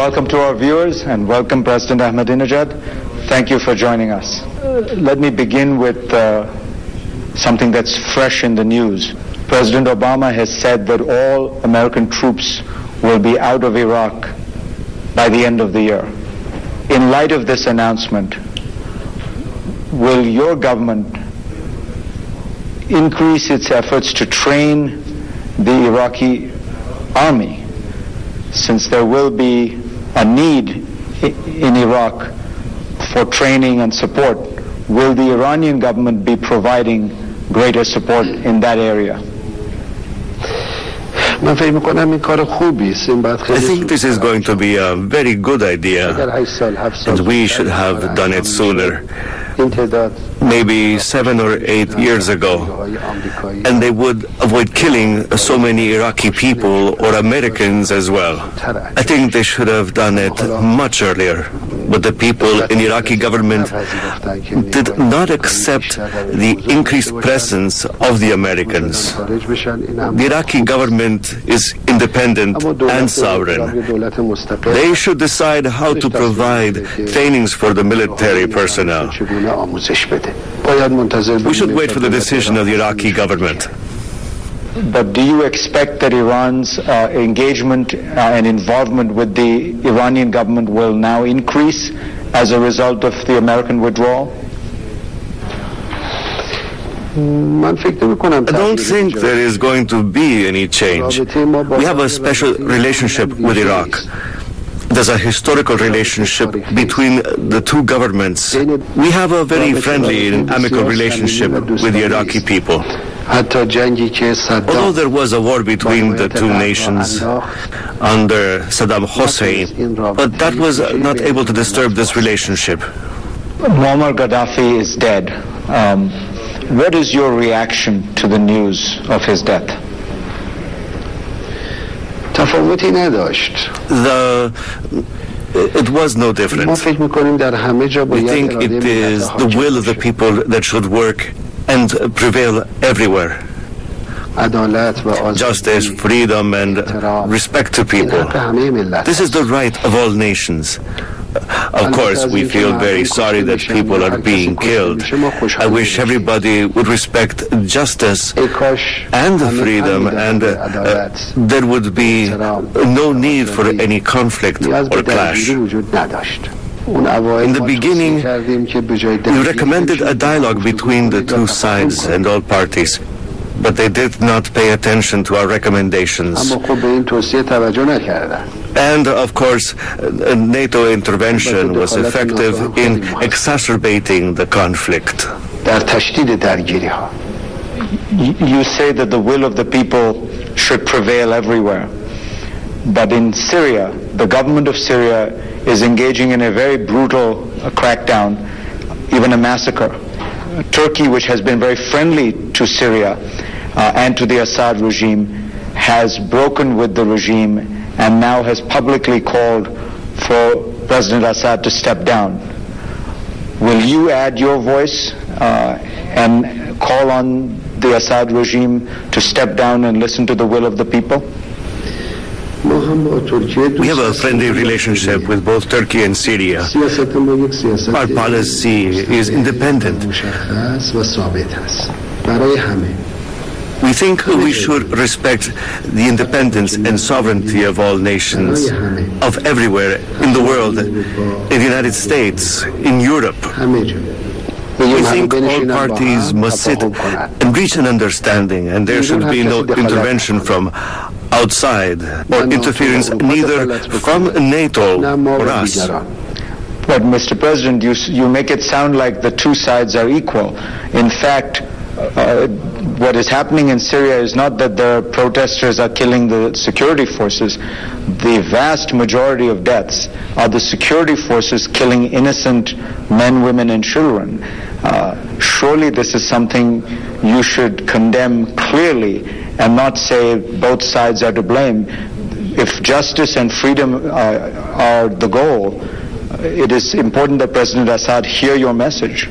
welcome to our viewers and welcome President Ahmadinejad. Thank you for joining us. Let me begin with something that's fresh in the news. President Obama has said that all American troops will be out of Iraq by the end of the year. In light of this announcement, will your government increase its efforts to train the Iraqi army, since there will be a need in Iraq for training and support? Will the Iranian government be providing greater support in that area? I think this is going to be a very good idea, and we should have done it sooner, maybe 7 or 8 years ago, and they would avoid killing so many Iraqi people or Americans as well. I think they should have done it much earlier, but the people in the Iraqi government did not accept the increased presence of the Americans. The Iraqi government is independent and sovereign. They should decide how to provide trainings for the military personnel. We should wait for the decision of the Iraqi government. But do you expect that Iran's engagement and involvement with the Iranian government will now increase as a result of the American withdrawal? I don't think there is going to be any change. We have a special relationship with Iraq. There's a historical relationship between the two governments. We have a very friendly and amicable relationship with the Iraqi people. Although there was a war between the two nations under Saddam Hussein, but that was not able to disturb this relationship. Muammar Gaddafi is dead. What is your reaction to the news of his death? It was no different. We think it is the will of the people that should work and prevail everywhere. Justice, freedom, and respect to people. This is the right of all nations. Of course, we feel very sorry that people are being killed. I wish everybody would respect justice and freedom, and there would be no need for any conflict or clash. In the beginning, we recommended a dialogue between the two sides and all parties, but they did not pay attention to our recommendations. And, of course, NATO intervention was effective in exacerbating the conflict. You say that the will of the people should prevail everywhere. But in Syria, the government of Syria is engaging in a very brutal crackdown, even a massacre. Turkey, which has been very friendly to Syria and to the Assad regime, has broken with the regime and now has publicly called for President Assad to step down. Will you add your voice and call on the Assad regime to step down and listen to the will of the people? We have a friendly relationship with both Turkey and Syria. Our policy is independent. We think we should respect the independence and sovereignty of all nations, of everywhere in the world, in the United States, in Europe. We think all parties must sit and reach an understanding, and there should be no intervention from outside or interference neither from NATO or us. But Mr. President, you make it sound like the two sides are equal. In fact, what is happening in Syria is not that the protesters are killing the security forces. The vast majority of deaths are the security forces killing innocent men, women, and children. Surely this is something you should condemn clearly and not say both sides are to blame. If justice and freedom are the goal, it is important that President Assad hear your message.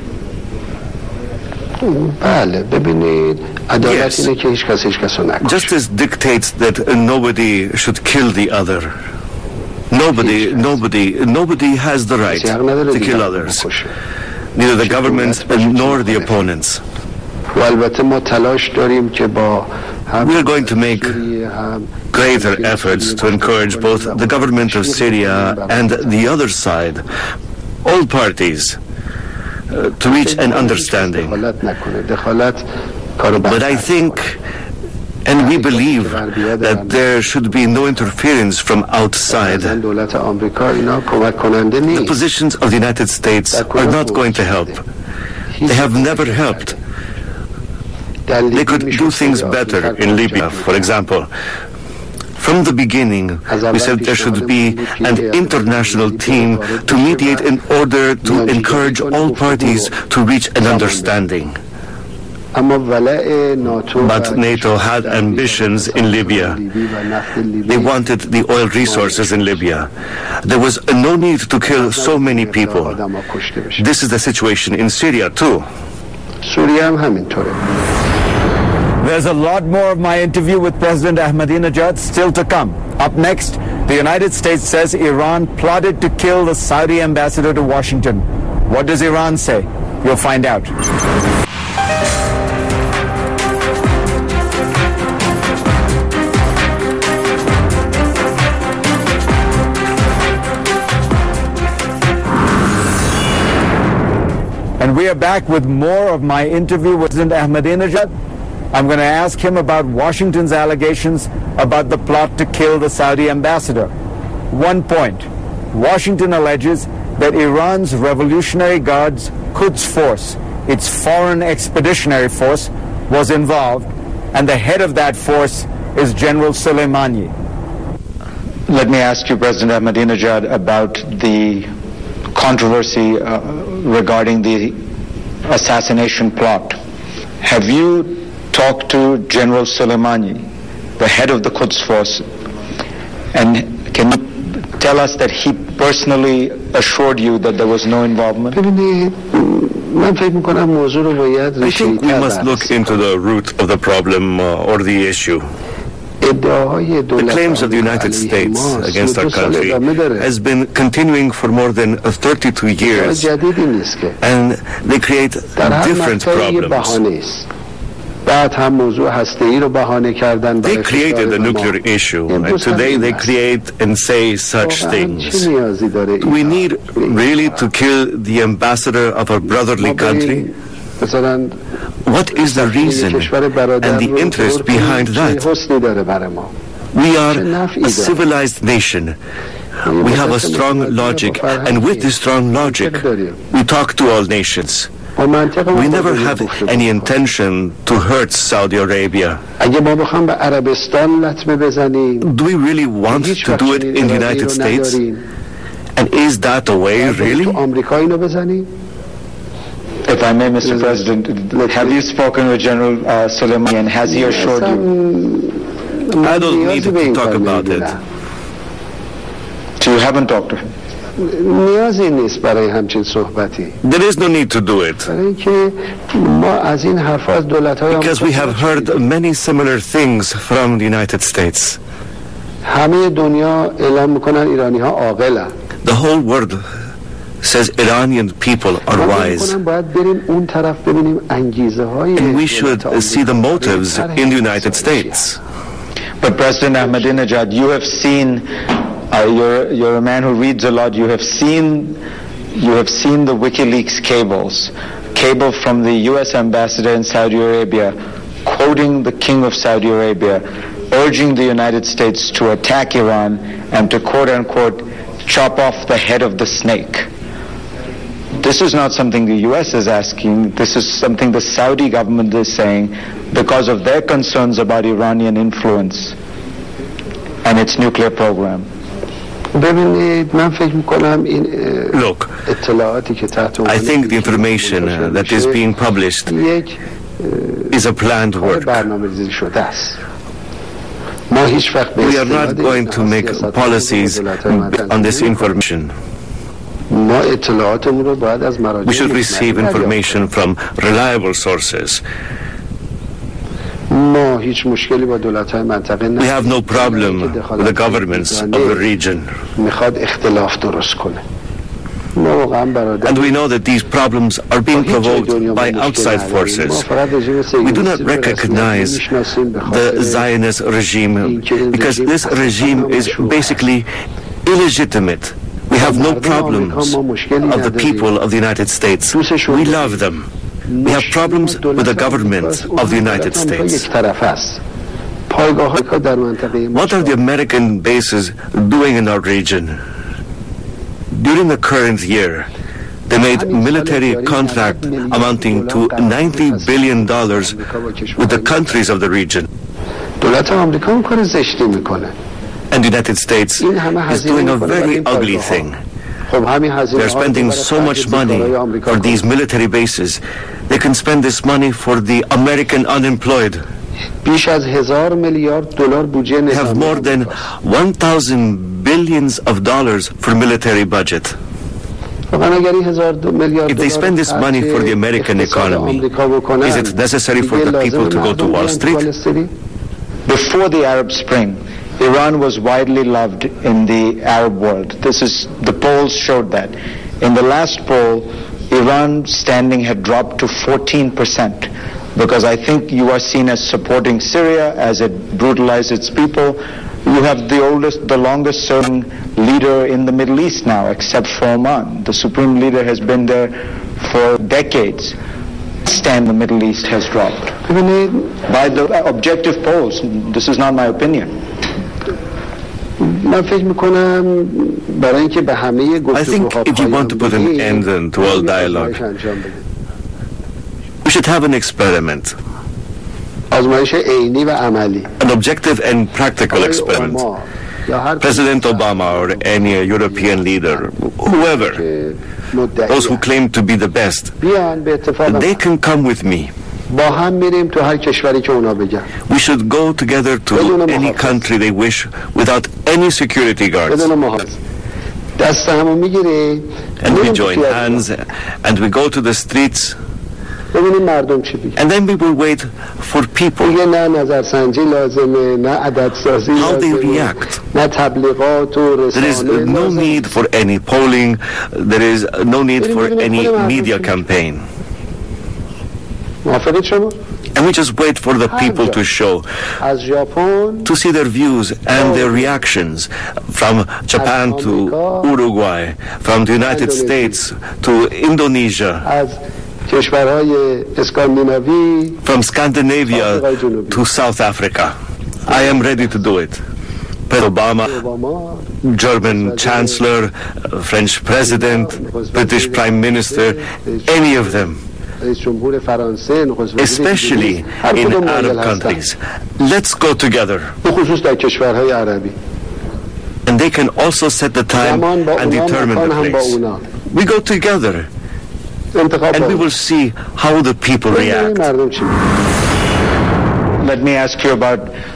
Yes. Justice dictates that nobody should kill the other. Nobody has the right to kill others, neither the government nor the opponents. We are going to make greater efforts to encourage both the government of Syria and the other side, all parties, to reach an understanding. But I think, and we believe, that there should be no interference from outside. The positions of the United States are not going to help. They have never helped. They could do things better in Libya, for example. From the beginning, we said there should be an international team to mediate in order to encourage all parties to reach an understanding. But NATO had ambitions in Libya. They wanted the oil resources in Libya. There was no need to kill so many people. This is the situation in Syria too. There's a lot more of my interview with President Ahmadinejad still to come. Up next, the United States says Iran plotted to kill the Saudi ambassador to Washington. What does Iran say? You'll find out. And we are back with more of my interview with President Ahmadinejad. I'm going to ask him about Washington's allegations about the plot to kill the Saudi ambassador. One point. Washington alleges that Iran's Revolutionary Guards Quds Force, its foreign expeditionary force, was involved, and the head of that force is General Soleimani. Let me ask you, President Ahmadinejad, about the controversy regarding the assassination plot. Have you talked to General Soleimani, the head of the Quds Force, and can you tell us that he personally assured you that there was no involvement? I think we must look into the root of the problem or the issue. The claims of the United States against our country has been continuing for more than 32 years, and they create different problems. They created the nuclear issue, and today they create and say such things. Do we need really to kill the ambassador of our brotherly country? What is the reason and the interest behind that? We are a civilized nation. We have a strong logic, and with this strong logic, we talk to all nations. We never have any intention to hurt Saudi Arabia. Do we really want to do it in the United States? And is that the way, really? If I may, Mr. President, have you spoken with General Soleimani, and has he assured you? I don't need to talk about it. So you haven't talked to him? There is no need to do it. Because we have heard many similar things from the United States. The whole world says Iranian people are wise. And we should see the motives in the United States. But President Ahmadinejad, you have seen, you're a man who reads a lot, you have seen the WikiLeaks cable from the U.S. ambassador in Saudi Arabia, quoting the King of Saudi Arabia, urging the United States to attack Iran and to quote-unquote chop off the head of the snake. This is not something the U.S. is asking. This is something the Saudi government is saying because of their concerns about Iranian influence and its nuclear program. Look, I think the information that is being published is a planned work. We are not going to make policies on this information. We should receive information from reliable sources. We have no problem with the governments of the region. And we know that these problems are being provoked by outside forces. We do not recognize the Zionist regime because this regime is basically illegitimate. We have no problems of the people of the United States. We love them. We have problems with the government of the United States. What are the American bases doing in our region? During the current year, they made military contract amounting to $90 billion with the countries of the region. And the United States is doing a very ugly thing. They're spending so much money for these military bases. They can spend this money for the American unemployed. They have more than 1,000 billions of dollars for military budget. If they spend this money for the American economy, is it necessary for the people to go to Wall Street? Before the Arab Spring, Iran was widely loved in the Arab world. The polls showed that. In the last poll, Iran's standing had dropped to 14%, because I think you are seen as supporting Syria as it brutalized its people. You have the longest serving leader in the Middle East now, except for Oman. The supreme leader has been there for decades. Stand in the Middle East has dropped. By the objective polls, this is not my opinion. I think if you want to put an end to all dialogue, we should have an experiment. An objective and practical experiment. President Obama or any European leader, whoever, those who claim to be the best, they can come with me. We should go together to any country they wish without any security guards. And we join hands and we go to the streets. And then we will wait for people, how they react. There is no need for any polling. There is no need for any media campaign. And we just wait for the people to show, to see their views and their reactions, from Japan to Uruguay, from the United States to Indonesia, from Scandinavia to South Africa. I am ready to do it. President Obama, German Chancellor, French President, British Prime Minister, any of them, especially in Arab countries. Let's go together. And they can also set the time and determine the place. We go together. And we will see how the people react. Let me ask you about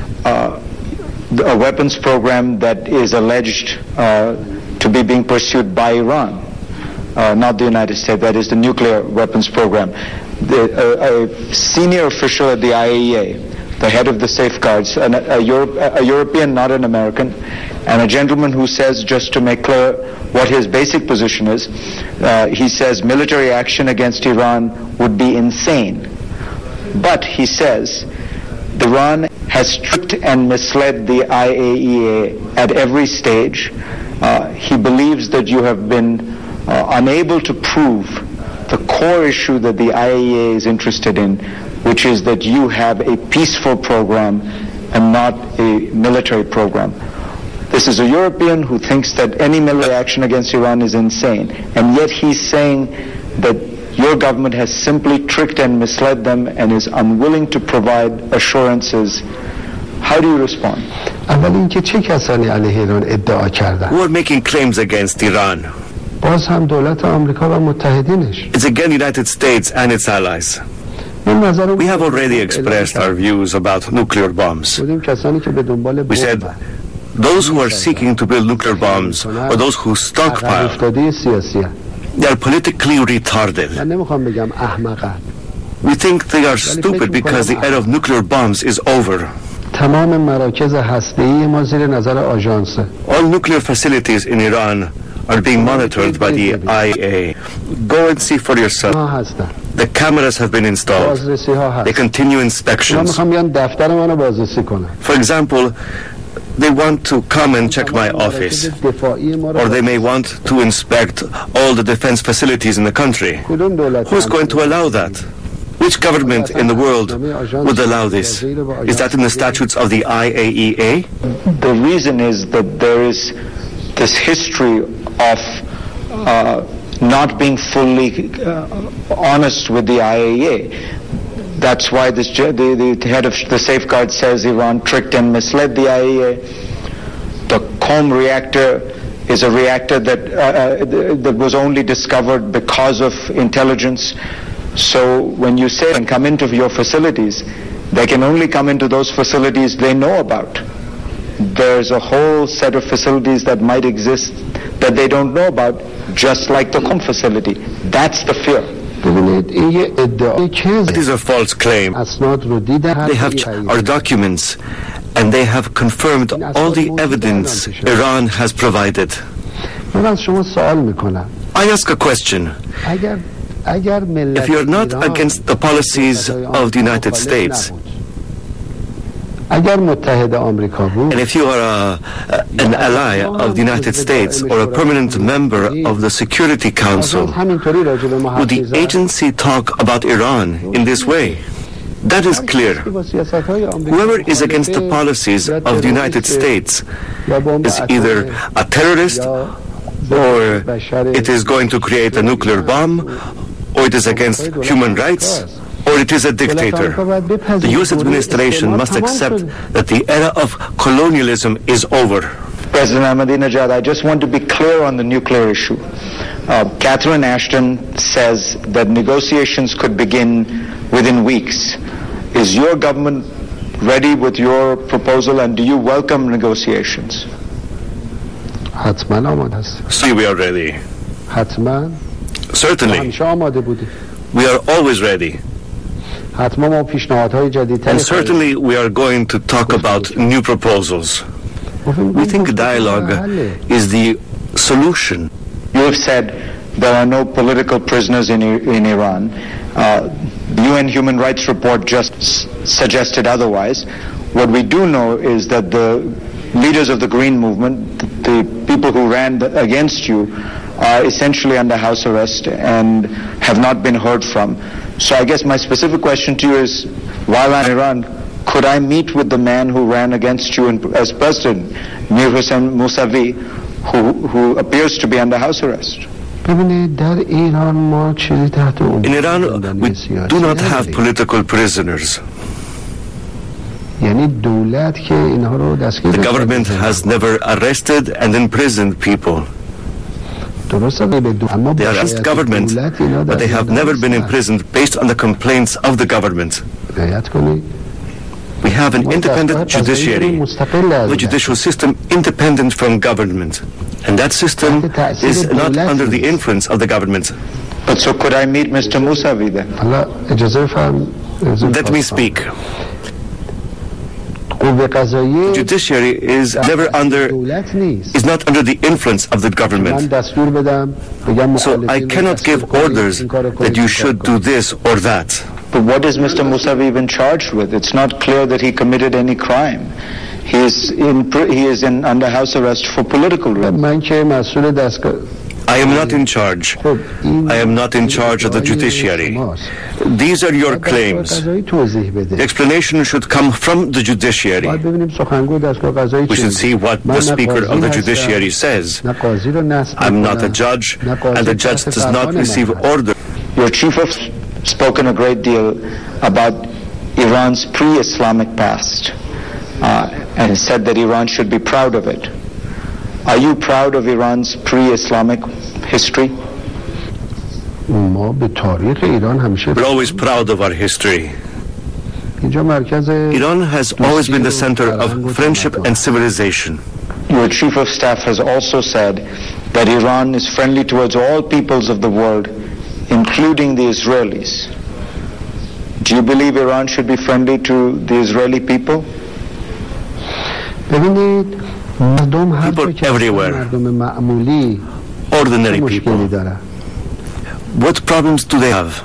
a weapons program that is alleged to be being pursued by Iran, not the United States. That is the nuclear weapons program. A senior official at the IAEA, the head of the safeguards, a European, not an American, and a gentleman who says, just to make clear what his basic position is, he says military action against Iran would be insane. But he says Iran has tricked and misled the IAEA at every stage. He believes that you have been unable to prove the core issue that the IAEA is interested in, which is that you have a peaceful program and not a military program. This is a European who thinks that any military action against Iran is insane, and yet he's saying that your government has simply tricked and misled them and is unwilling to provide assurances. How do you respond? Who are making claims against Iran? It's again the United States and its allies. We have already expressed our views about nuclear bombs. We said those who are seeking to build nuclear bombs or those who stockpile, they are politically retarded. We think they are stupid because the era of nuclear bombs is over. تمام مراکز هسته‌ای ما زیر نظر آژانس. All nuclear facilities in Iran are being monitored by the IAEA. Go and see for yourself. The cameras have been installed. They continue inspections. For example, they want to come and check my office, or they may want to inspect all the defense facilities in the country. Who's going to allow that? Which government in the world would allow this? Is that in the statutes of the IAEA? The reason is that there is this history of not being fully honest with the IAEA. That's why the head of the safeguard says Iran tricked and misled the IAEA. The Qom reactor is a reactor that was only discovered because of intelligence. So when you say and come into your facilities, they can only come into those facilities they know about. There's a whole set of facilities that might exist that they don't know about, just like the Qom facility. That's the fear. It is a false claim. They have our documents, and they have confirmed all the evidence Iran has provided. I ask a question. If you're not against the policies of the United States, and if you are an ally of the United States or a permanent member of the Security Council, would the agency talk about Iran in this way? That is clear. Whoever is against the policies of the United States is either a terrorist, or it is going to create a nuclear bomb, or it is against human rights, or it is a dictator. The U.S. administration must accept that the era of colonialism is over. President Ahmadinejad, I just want to be clear on the nuclear issue. Catherine Ashton says that negotiations could begin within weeks. Is your government ready with your proposal, and do you welcome negotiations? See, we are ready. Certainly. We are always ready. And certainly we are going to talk about new proposals. We think dialogue is the solution. You have said there are no political prisoners in Iran. The UN Human Rights Report just suggested otherwise. What we do know is that the leaders of the Green Movement, the people who ran against you, are essentially under house arrest and have not been heard from. So I guess my specific question to you is, while I'm in Iran, could I meet with the man who ran against you as president, Mir Hossein Mousavi, who appears to be under house arrest? In Iran, we do not have political prisoners. The government has never arrested and imprisoned people. They are against government, but they have never been imprisoned based on the complaints of the government. We have an independent judiciary, the judicial system independent from government. And that system is not under the influence of the government. But so could I meet Mr. Mousavi then? Let me speak. The judiciary is not under the influence of the government. So I cannot give orders that you should do this or that. But what is Mr. Mousavi even charged with? It's not clear that he committed any crime. He is under house arrest for political reasons. I am not in charge. I am not in charge of the judiciary. These are your claims. The explanation should come from the judiciary. We should see what the Speaker of the Judiciary says. I'm not a judge, and the judge does not receive orders. Your chief of spoken a great deal about Iran's pre-Islamic past, and said that Iran should be proud of it. Are you proud of Iran's pre-Islamic history? We're always proud of our history. Iran has always been the center of friendship and civilization. Your chief of staff has also said that Iran is friendly towards all peoples of the world, including the Israelis. Do you believe Iran should be friendly to the Israeli people? People everywhere, ordinary people. What problems do they have?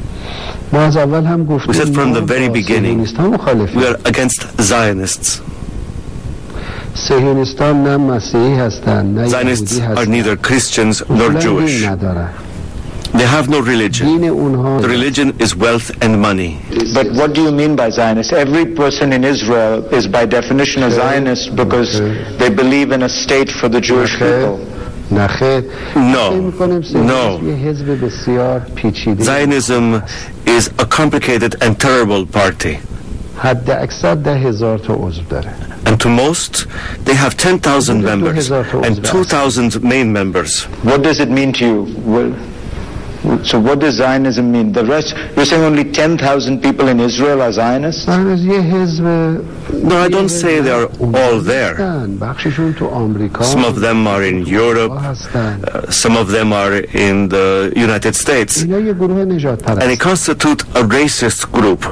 We said from the very beginning, we are against Zionists. Zionists are neither Christians nor Jewish. They have no religion. The religion is wealth and money. But what do you mean by Zionist? Every person in Israel is by definition a Zionist because they believe in a state for the Jewish people. No. Zionism is a complicated and terrible party. And to most, they have 10,000 members and 2,000 main members. What does it mean to you? So what does Zionism mean? The rest, you're saying only 10,000 people in Israel are Zionists? No, I don't say they're all there. Some of them are in Europe, some of them are in the United States, and they constitute a racist group.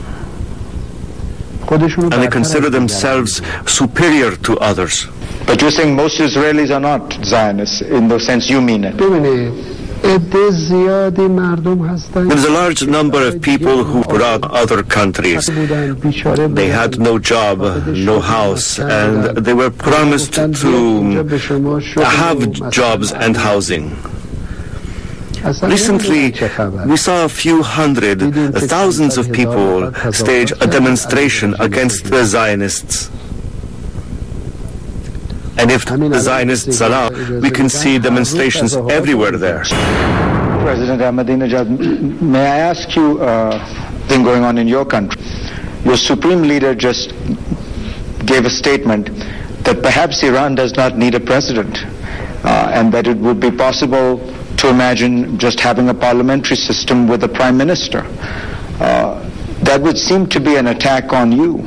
And they consider themselves superior to others. But you're saying most Israelis are not Zionists in the sense you mean it. There's a large number of people who were out other countries. They had no job, no house, and they were promised to have jobs and housing. Recently, we saw a few hundred, thousands of people stage a demonstration against the Zionists. And if the Zionists allow, we can see demonstrations everywhere there. President Ahmadinejad, may I ask you thing going on in your country? Your supreme leader just gave a statement that perhaps Iran does not need a president, and that it would be possible to imagine just having a parliamentary system with a prime minister. That would seem to be an attack on you.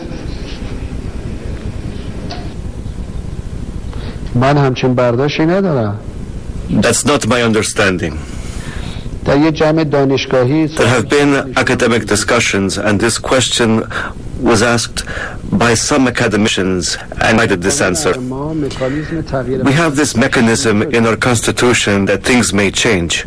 That's not my understanding. There have been academic discussions, and this question was asked by some academicians, and I did this answer. We have this mechanism in our constitution that things may change.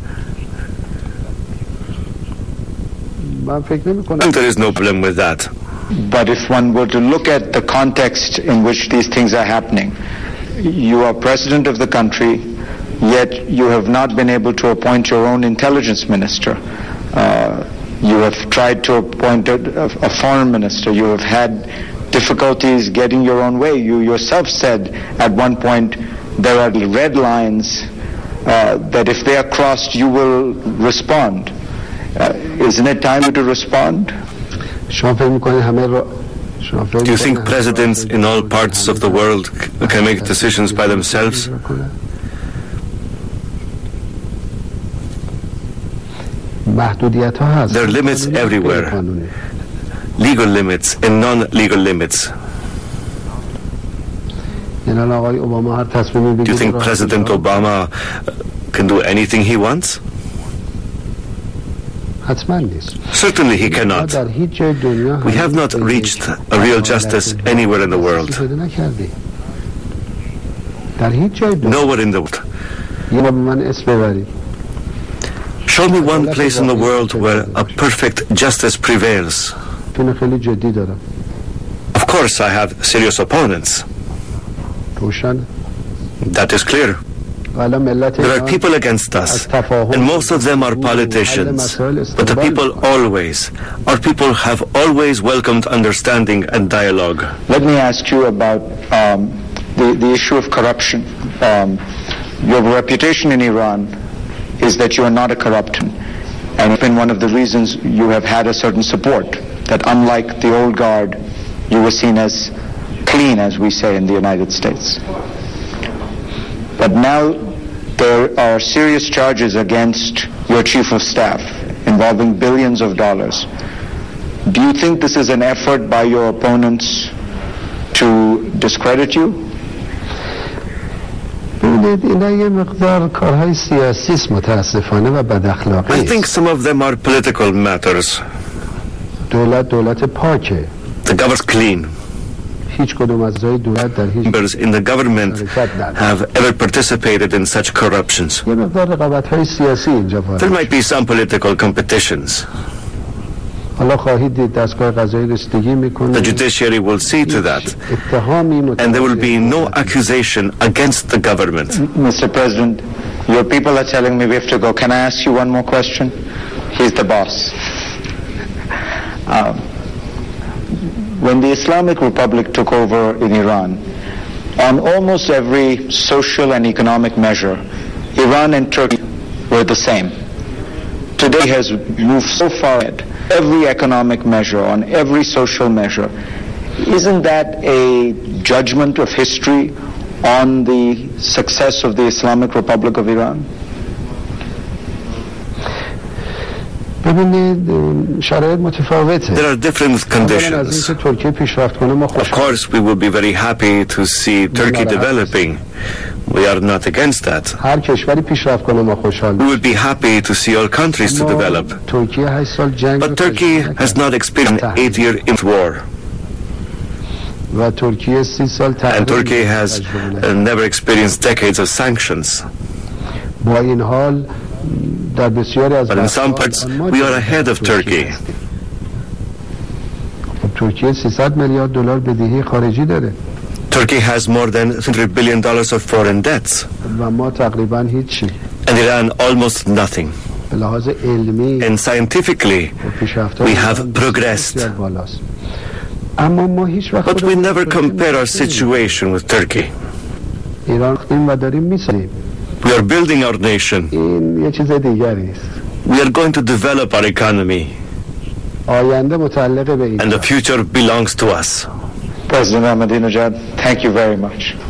And there is no problem with that. But if one were to look at the context in which these things are happening, you are president of the country, yet you have not been able to appoint your own intelligence minister. You have tried to appoint a foreign minister. You have had difficulties getting your own way. You yourself said at one point there are red lines that if they are crossed, you will respond. Isn't it time to respond? Do you think presidents in all parts of the world can make decisions by themselves? There are limits everywhere, legal limits and non-legal limits. Do you think President Obama can do anything he wants? Certainly he cannot. We have not reached a real justice anywhere in the world. Nowhere in the world. Show me one place in the world where a perfect justice prevails. Of course, I have serious opponents. That is clear. There are people against us, and most of them are politicians. But the people always, our people have always welcomed understanding and dialogue. Let me ask you about the issue of corruption. Your reputation in Iran is that you are not a corrupt one, and it's been one of the reasons you have had a certain support, that unlike the old guard, you were seen as clean, as we say in the United States. But now there are serious charges against your chief of staff involving billions of dollars. Do you think this is an effort by your opponents to discredit you? I think some of them are political matters. دولت پاکه. The government's clean. هیچ کدوم از اعضای دولت در هیچ Members in the government have ever participated in such corruptions. یه مقدار رقابت‌های سیاسی اینجا There might be some political competitions. حالا خواهید دید دستگاه قضایی رسیدگی میکنه. The judiciary will see to that, and there will be no accusation against the government. Mr. President, your people are telling me we have to go. Can I ask you one more question? He's the boss. When the Islamic Republic took over in Iran, on almost every social and economic measure, Iran and Turkey were the same. Today has moved so far ahead. Every economic measure, on every social measure. Isn't that a judgment of history on the success of the Islamic Republic of Iran? There are different conditions. Of course, we will be very happy to see Turkey developing. We are not against that. We would be happy to see all countries to develop. But Turkey has not experienced an 8-year war. And Turkey has never experienced decades of sanctions. But in some parts, we are ahead of Turkey. Turkey has more than $300 billion of foreign debts. And Iran almost nothing. And scientifically, we have progressed. But we never compare our situation with Turkey. We are building our nation. We are going to develop our economy. And the future belongs to us. President Ahmadinejad, thank you very much.